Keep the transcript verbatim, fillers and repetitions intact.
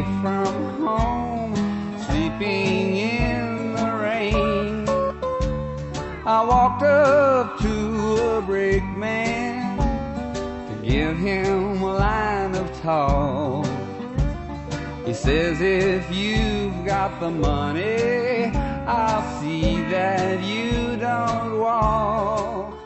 away from home, sleeping in the rain. I walked up to a brick man to give him a line of talk. He says, if you've got the money, I'll see that you don't walk.